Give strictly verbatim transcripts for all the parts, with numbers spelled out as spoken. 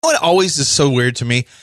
what always is so weird to me?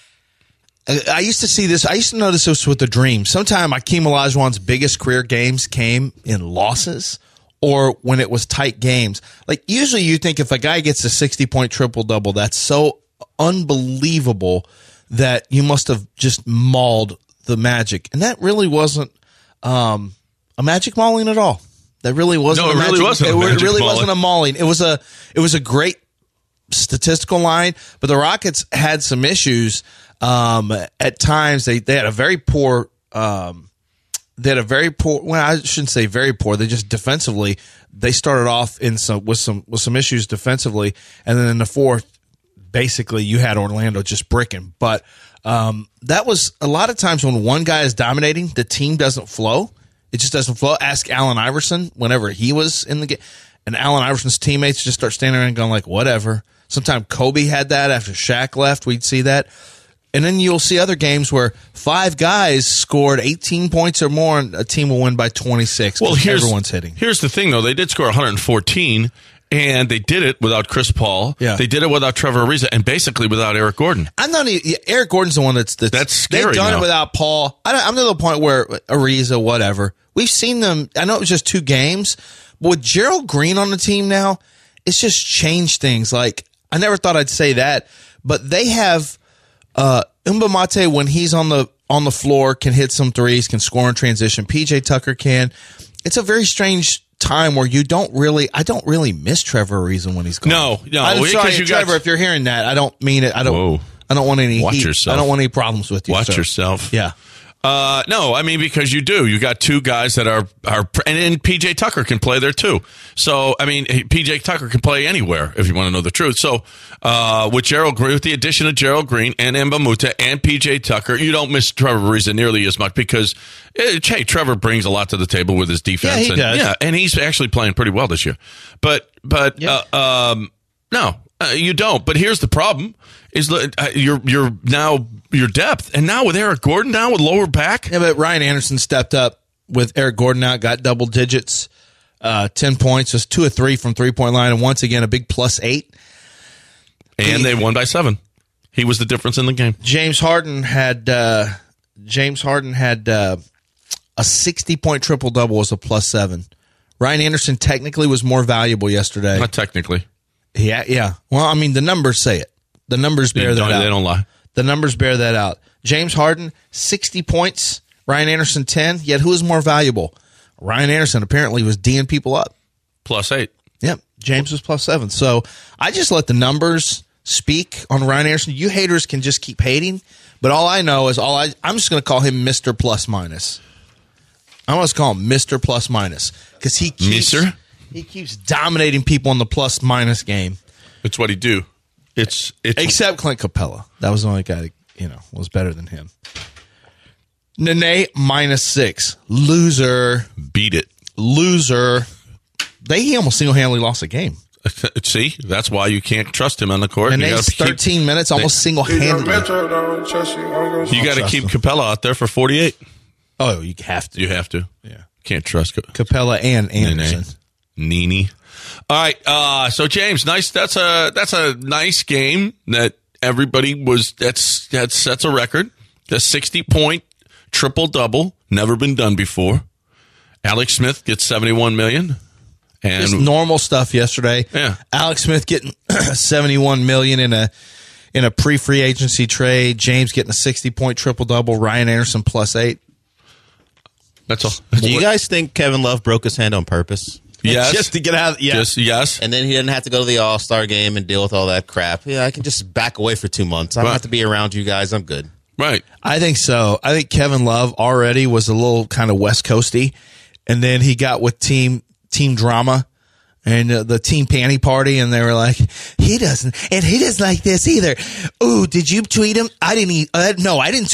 I, I used to see this. I used to notice this with the Dream. Sometime Akeem Olajuwon's biggest career games came in losses or when it was tight games. Like usually you think if a guy gets a sixty-point triple-double, that's so unbelievable that you must have just mauled the Magic. And that really wasn't um, a Magic mauling at all. That really wasn't no, a it Magic. Really wasn't it a magic really mauling. wasn't a mauling. It was a it was a great statistical line, but the Rockets had some issues. Um, at times they, they had a very poor, um, they had a very poor, well, I shouldn't say very poor. They just defensively, they started off in some, with some, with some issues defensively. And then in the fourth, basically you had Orlando just bricking. But, um, that was a lot of times when one guy is dominating, the team doesn't flow. It just doesn't flow. Ask Allen Iverson whenever he was in the game, and Allen Iverson's teammates just start standing around and going like, whatever. Sometimes Kobe had that after Shaq left. We'd see that. And then you'll see other games where five guys scored eighteen points or more, and a team will win by twenty-six. Well, here's, everyone's hitting. Here's the thing, though. They did score one hundred fourteen, and they did it without Chris Paul. Yeah. They did it without Trevor Ariza, and basically without Eric Gordon. I'm not even, Eric Gordon's the one that's that's, That's scary They've done now. it without Paul. I don't, I'm to the point where Ariza, whatever. We've seen them. I know it was just two games, but with Gerald Green on the team now, it's just changed things. Like I never thought I'd say that, but they have. Uh, Mbamate, when he's on the on the floor, can hit some threes, can score in transition. P J Tucker can. It's a very strange time where you don't really, I don't really miss Trevor Ariza when he's gone. No, no, I'm because sorry, you Trevor. got- if you're hearing that, I don't mean it. I don't. Whoa. I don't want any. Watch heat. yourself. I don't want any problems with you. Watch sir. yourself. Yeah. Uh, no, I mean, because you do. You got two guys that are, are and, and P J Tucker can play there too. So, I mean, P J Tucker can play anywhere if you want to know the truth. So, uh, with Gerald Green, with the addition of Gerald Green and Mbamute and P J Tucker, you don't miss Trevor Ariza nearly as much because, uh, hey, Trevor brings a lot to the table with his defense. Yeah, he and, does. Yeah, and he's actually playing pretty well this year. But, but, Yeah. uh, um, no, uh, you don't. But here's the problem: is uh, you're you're now your depth, and now with Eric Gordon down with lower back. Yeah, but Ryan Anderson stepped up with Eric Gordon out, got double digits, uh, ten points, just two or three from three point line, and once again a big plus eight. And He- they won by seven. He was the difference in the game. James Harden had uh, James Harden had uh, a sixty point triple double as a plus seven. Ryan Anderson technically was more valuable yesterday. Not technically. Yeah, yeah. Well, I mean the numbers say it. The numbers bear They that don't, out. they don't lie. The numbers bear that out. James Harden, sixty points. Ryan Anderson, ten. Yet who is more valuable? Ryan Anderson apparently was D'ing people up. Plus eight. Yep. James was plus seven. So I just let the numbers speak on Ryan Anderson. You haters can just keep hating. But all I know is all I, I'm just going to call him Mister Plus Minus. I'm going to call him Mister Plus Minus because he keeps, Mister? he keeps dominating people in the plus minus game. It's what he do. It's it's Except Clint Capella. That was the only guy that, you know, was better than him. Nene minus six. Loser. beat it. Loser. They he almost single-handedly lost a game. See, that's why you can't trust him on the court. And you Nene's gotta keep, thirteen minutes, almost single-handedly. you got to keep Capella out there for forty-eight. Oh, you have to. You have to. Yeah. Can't trust Capella. Capella and Anderson. Nene. All right. Uh, so James, nice. That's a that's a nice game that everybody was. That's that's that's a record. The sixty point triple double, never been done before. Alex Smith gets seventy-one million. And Just normal stuff yesterday. Yeah. Alex Smith getting seventy-one million in a in a pre-free agency trade. James getting a sixty point triple double. Ryan Anderson plus eight. that's all. Do you guys think Kevin Love broke his hand on purpose? Yes. Just to get out. Yeah. Just yes. And then he didn't have to go to the All-Star game and deal with all that crap. Yeah, I can just back away for two months. I don't Right. have to be around you guys. I'm good. Right. I think so. I think Kevin Love already was a little kind of West Coasty, and then he got with team team drama and uh, the team panty party, and they were like, he doesn't, and he doesn't like this either. Ooh, did you tweet him? I didn't. E- uh, no, I didn't tweet him.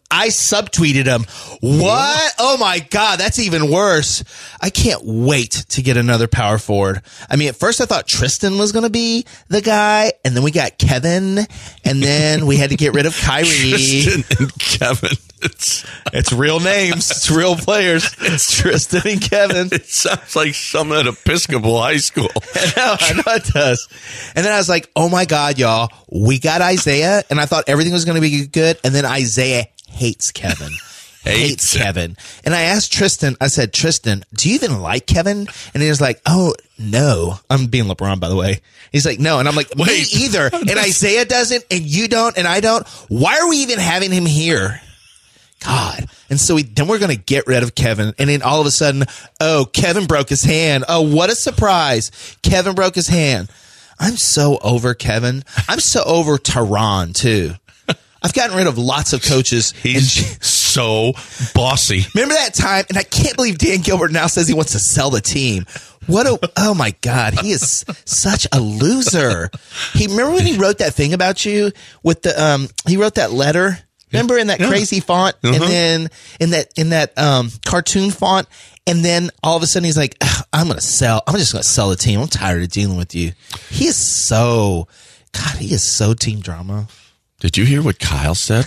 I subtweeted him. What? Oh my God, that's even worse. I can't wait to get another power forward. I mean, at first I thought Tristan was going to be the guy, and then we got Kevin, and then we had to get rid of Kyrie. Tristan and Kevin. It's, it's real names. It's real players. It's Tristan and Kevin. It sounds like something at Episcopal High School. I know, I know it does. And then I was like, oh my God, y'all, we got Isaiah, and I thought everything was going to be good, and then Isaiah hates Kevin. Hates, hates Kevin. And I asked Tristan, I said, Tristan, do you even like Kevin? And he was like, oh, no. I'm being LeBron, by the way. He's like, no. And I'm like, Wait. me either. And Isaiah doesn't, and you don't, and I don't. Why are we even having him here? God. And so we, then we're going to get rid of Kevin. And then all of a sudden, oh, Kevin broke his hand. Oh, what a surprise. Kevin broke his hand. I'm so over Kevin. I'm so over Tehran, too. I've gotten rid of lots of coaches. He's and, so bossy. Remember that time? And I can't believe Dan Gilbert now says he wants to sell the team. What a, oh my God, he is such a loser. He, remember when he wrote that thing about you with the, um, he wrote that letter? Remember in that Yeah. crazy font, Uh-huh. and then in that in that um, cartoon font, and then all of a sudden he's like, "I'm going to sell. I'm just going to sell the team. I'm tired of dealing with you." He is so, God, he is so team drama. Did you hear what Kyle said?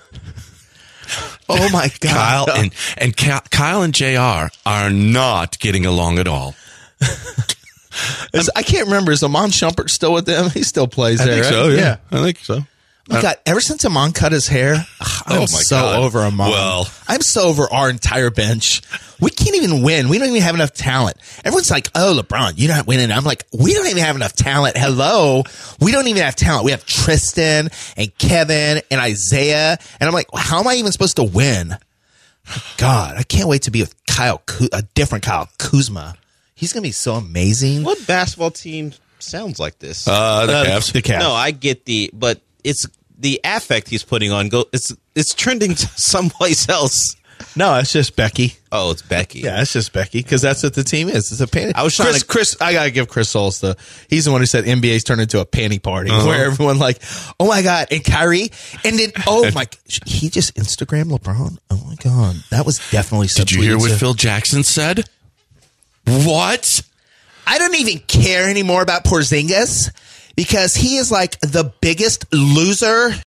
Oh my God, Kyle and and Ka- Kyle and J R are not getting along at all. Is- I can't remember. Is Amon Shumpert still with them? He still plays there, right? Yeah, I think so. My God, ever since Amon cut his hair, ugh, I'm Oh, my so God. over Amon. Well. I'm so over our entire bench. We can't even win. We don't even have enough talent. Everyone's like, oh, LeBron, you're not winning. I'm like, we don't even have enough talent. Hello. We don't even have talent. We have Tristan and Kevin and Isaiah. And I'm like, how am I even supposed to win? God, I can't wait to be with Kyle, Ku- a different Kyle Kuzma. He's going to be so amazing. What basketball team sounds like this? Uh, the Uh, Cavs. the Cavs. No, I get the, but it's the affect he's putting on. Go, it's it's trending to someplace else. No, it's just Becky. Oh, it's Becky. Yeah, it's just Becky because that's what the team is. It's a panty. I was trying Chris, to- Chris. I gotta give Chris Souls the. He's the one who said N B A's turned into a panty party where everyone like, oh my God, and Kyrie, and then oh my, he just Instagrammed LeBron. Oh my God, that was definitely. Did you hear subtweeted what to- Phil Jackson said? What? I don't even care anymore about Porzingis because he is like the biggest loser